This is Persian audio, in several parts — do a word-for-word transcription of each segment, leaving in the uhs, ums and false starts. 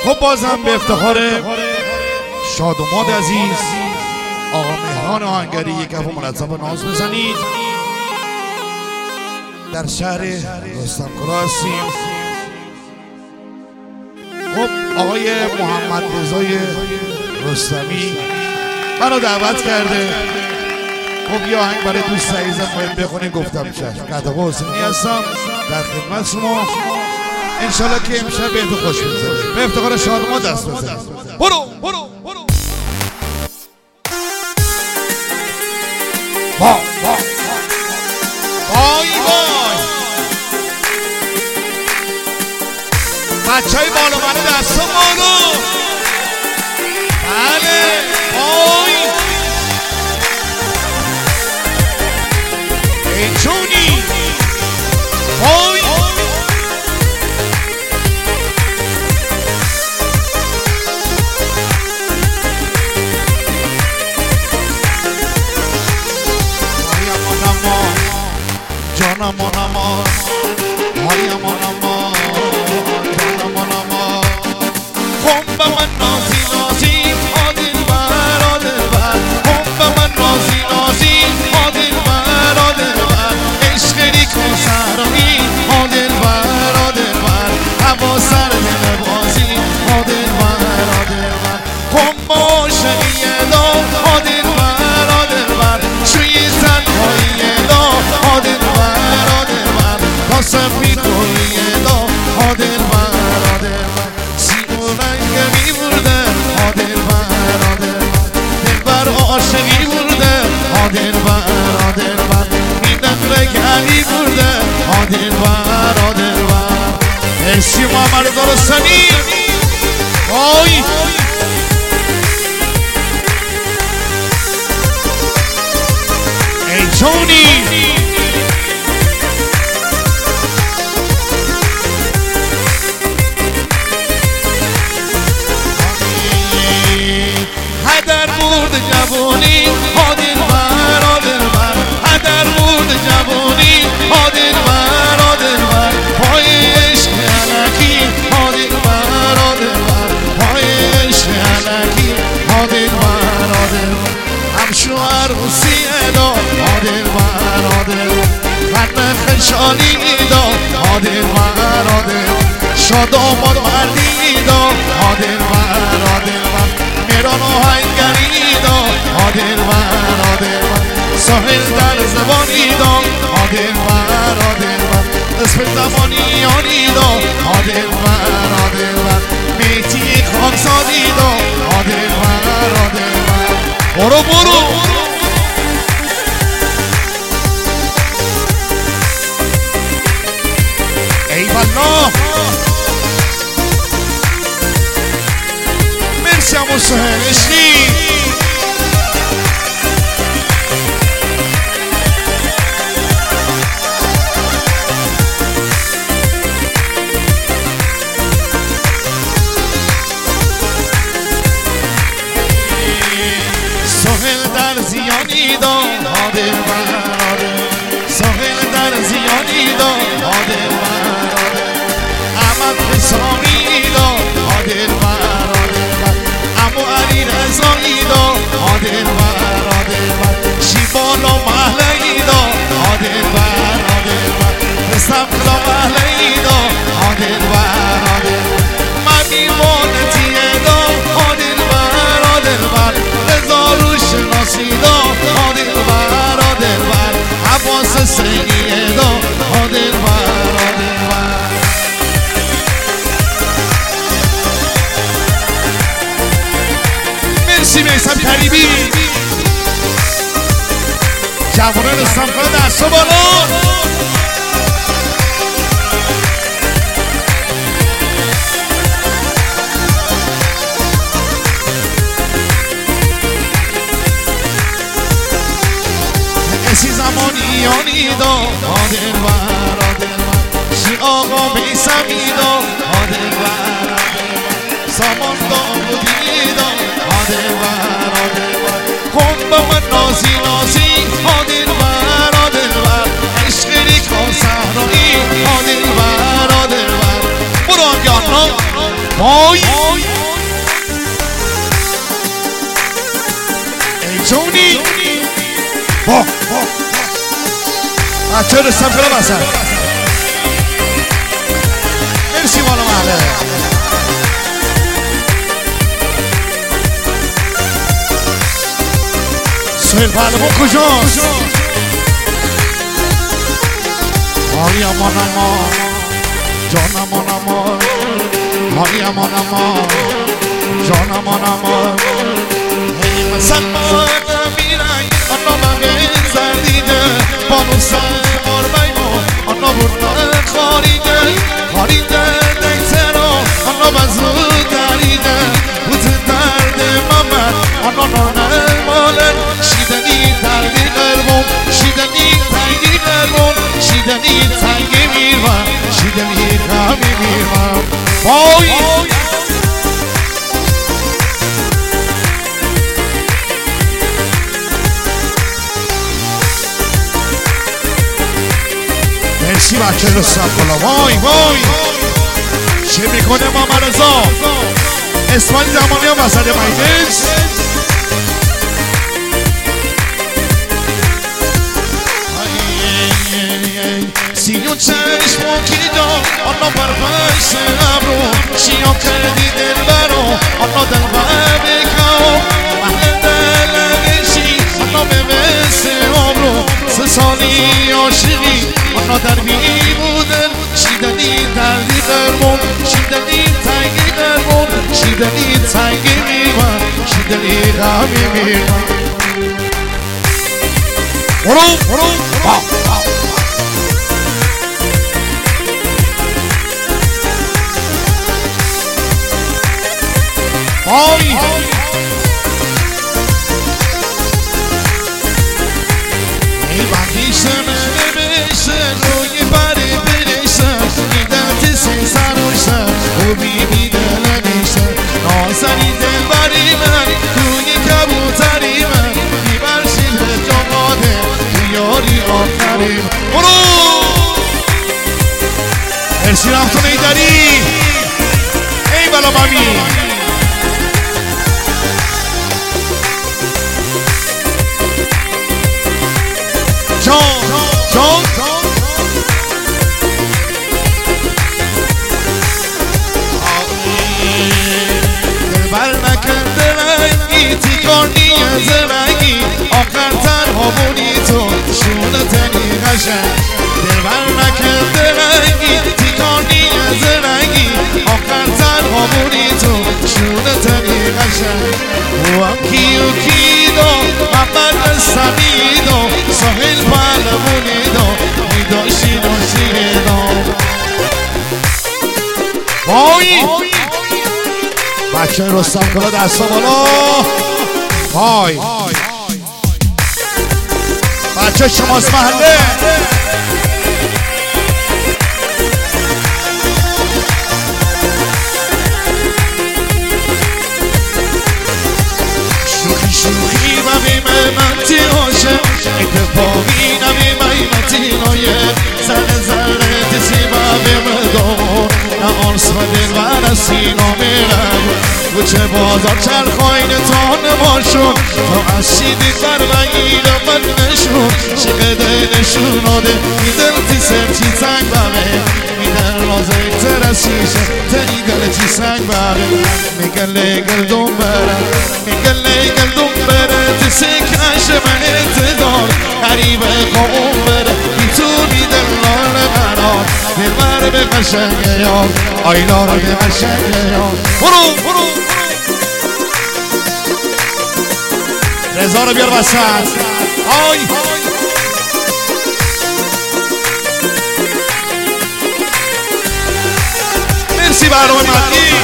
خب بازم به افتخار شادماد عزیز آقا مهران آهنگری یک کف منظم ناز بزنید. در شهر رستمکلا هستیم. خب آقای محمد رضای رستمی منو دعوت کرده. خب یه آهنگ برای دوست عزیزم باید بخونی. گفتم چشم. قطعه حسینی هستم در خدمت شما. انشالله که امشب بهتون خوش بگذره. به افتخار شادماد دست بزنید. برو برو برو. با با وای وای بچه های بالا منو دست بالا. بله وای ای جونی وای جانم و نما هایم و نما جانم و نما خم به من نازی نازی آدل بر آدل بر خم به من نازی نازی آدل بر آدل بر عشقی کن سرمی آدل بر آدل بر هوا سر دل بازی آدل بر آدل بر خم باشنی دا آدل بر آدل بر شوی تنهایی دا آدل سفید روی دا آدل بر آدل بر سیم و رنگ می برده آدل بر آدل بر دل بر عاشقی برده آدل بر آدل بر میدن رگلی برده آدل بر آدل بر مرسی محمد رستمی. آی ای جونی جوانی آدل بر آدل بر هدر بود جوانی آدل بر آدل بر پای عشق علکی آدل بر آدل بر پای عشق علکی آدل بر آدل بر همشو عروسی ادا آدل بر آدل بر خشالی دا آدل بر آدل شاد آماد مردی دا آدل بر آدل بر میران آهنگری دا آدل بر آدل بر ساحل در زبانی دا آدل بر آدل بر اسم زبانیانی دا آدل بر آدل بر میتی خانزادی دا آدل بر آدل بر برو برو ای والله مرسی همون سهل اشنی سهل در زیانی دا آدل بر آدل سهل در زیانی دا آدل بر آدل احمد حسانی دا آدل بر آدل امو علی رضایی دا آدل بر آدل بر شیبان و محلی دا آدل بر آدل بر رستمکلا محلی دا آدل بر آدل من میوانتیه دا آدل بر آدل بر رضا رو شناسی دا آدل بر آدل بر عباس سینیه دا آدل بر آدل بر مرسی میثم کریمی جوانان رستمکلا دست بالا. اسی زمانیانی دا آدل بر آدل بر شی آقا میثمی دا آدل بر آدل بر سامان داودی دا آدل بر آدل بر کن با من نازی نازی آدل بر آدل بر عشق وای ای جونی با بچه رستم کنم اصلا مرسی بالا محله سهیل پهلوان کجاست؟ آی امان امان جان امان امان آی امان امان جان امان امان ای مسلمان میرای آنا مگه زردیده بانو سر آربایمون آنا برده خاریده خاریده دیترو آنا بزو دریده بود درد ممت آنا نانه ماله شیدنی دردی قربون شیدنی تنگی قربون شیدنی تنگی میرم شیدنی کمی میرم بای مرسی بچه رستم بالا وای وای چه میکنه ماما رضا اسمانی زمانی هم وسط مجلس سیون چشم و کیدا آنا پرفش ابرو شیام کردی دل برو آنا دل بر بکاو محل دل نگشی آنا به مثل آبرو سه سالی عاشقی آنا در بی بودن شیدنی دردی قربون شیدنی تنگی قربون شیدنی تنگی میرم شیدنی غمی میرم برو برو با آی ای بندیشم نمیشن روی بری بریشن میدن تسی سروشن خوبی میدن نمیشن نازنی دل بری من توی کبوتری من میبرشید جماده یاری آخری برو ارسی رفتون ای داری ای بلا مامی جان جان دلبر نکن دلنگی تیکانی زرنگی آخر تنها بونی تو شونه تنی قشنگ دلبر نکن دلنگی تیکانی زرنگی آخر تنها بونی تو شونه تنی قشنگ او هم کیو کی دو محمد سمیدو سهیل پهلوانی دو میداشی ناشی دو وای بچه رستم کلا دستا بالا وای بچه شماست محله شوخی شوخی و بیمهمتی هاشه اتفاقی نمیمهمتی نایه زن زره تسی و بیمدار نه آرس و دل و رسینا میرم بچه بازار چرخاین تا نماشون تا از شیدی فرمگیر من نشون شقده نشون آده میدل تی سرچی تنگ بره میدل رازه ترسیشه تنی دل چی سنگ بره میگل گلدون بره میگل گلدون بره تسی کش من اتدار قریبه قوم بره میتونی دلار منار دلبر به قشنگه یار آیلا رو به قشنگه یار برو برو رضا رو بیار وسط آی مرسی برنامه مدنی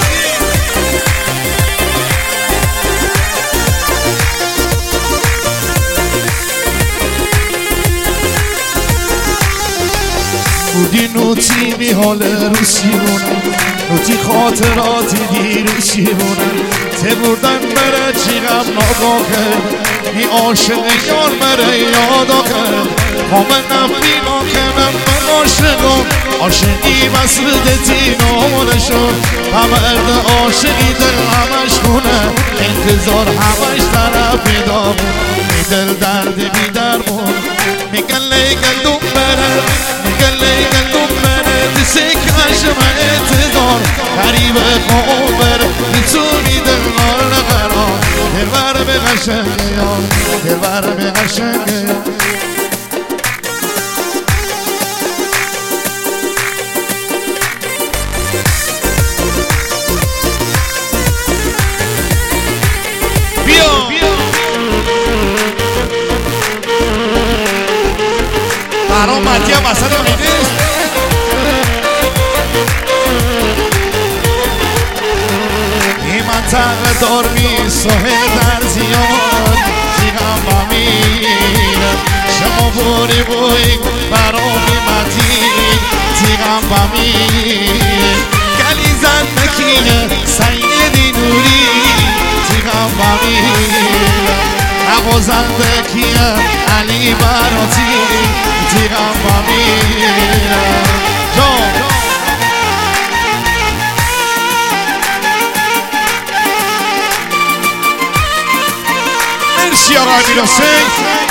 بودی نوتی می حال روسیونه نوتی خاطراتی دیروسیونه ته بردن بره چی غم ناگاه کرد ای عاشق یار بره یادا کرد همه نفینا کنم من عاشقم عاشقی مسرد تینا شد مرد عاشقی دل همش خونه انتظار همش طرف دامون می دل درد بی درمون میگن لیگل دوم بره میگن لیگل دوم بره دسته کشم انتظار قریب خواب بره میتونی دل غار نقرار دل بر به قشنگه یا دل بر به قشنگه برام مردی هم وسط نیست این منطقه دار میسوه در زیاد تیغم با میرم شما بوری بوی برام مردی تیغم با میرم گلی زن مکینه سیدی نوری تیغم با میرم عوضنده کیه علی براتی تیغم با میرم جان مرسی آقای امیر حسین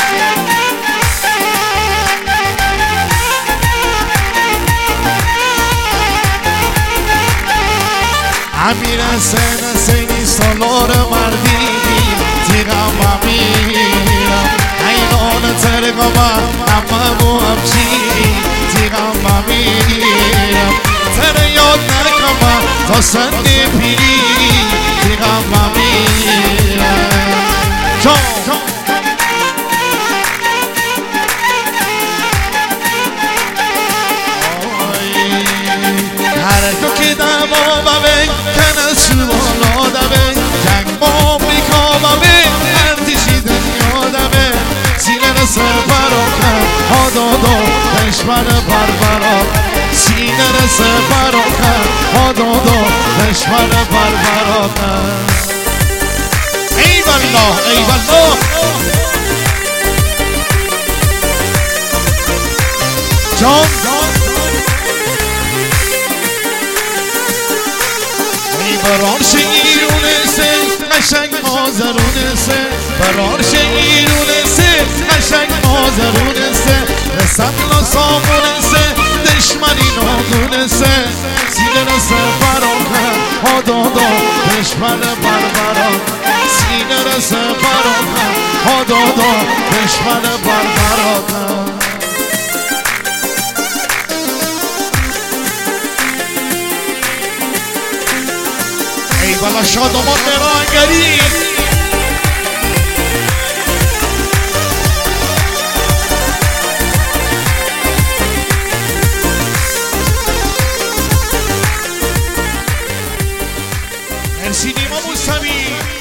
امیر حسین حسینی سالار مردی تیغم با میرم اینان ترگم همه بو همچی تیغم با میرم تر یاد نکم تا سند پیری تیغم با میرم جان هر دو که دما ببین کنه سوالا دبین جنگ ما بیکا ببین ارتشی دنیا دبین سینه سپرا کن ها دادا دشمن پرورا سینه سپرا کن ها دادا دشمن پرورا کن ای والله ای والله جان برار شیرونه سه قشنگ مازرونه سه برار شیرونه سه قشنگ مازرونه سه رسم لسامونه سه دشمنی نادونه سه سینه رسه براکن ها دادا دشمن بربران سینه رسه براکن ها دادا دشمن بربران ای والا شادمان مهرانگری مرسی نیما موسوی